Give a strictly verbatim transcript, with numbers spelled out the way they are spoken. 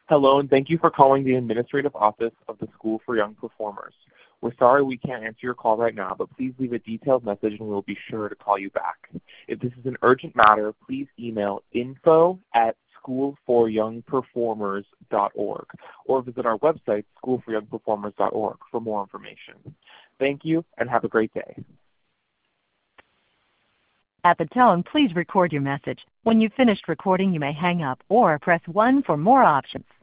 Hello, and thank you for calling the Administrative Office of the School for Young Performers. We're sorry we can't answer your call right now, but please leave a detailed message and we'll be sure to call you back. If this is an urgent matter, please email info at school for young performers dot org or visit our website, school for young performers dot org, for more information. Thank you, and have a great day. At the tone, please record your message. When you've finished recording, you may hang up or press one for more options.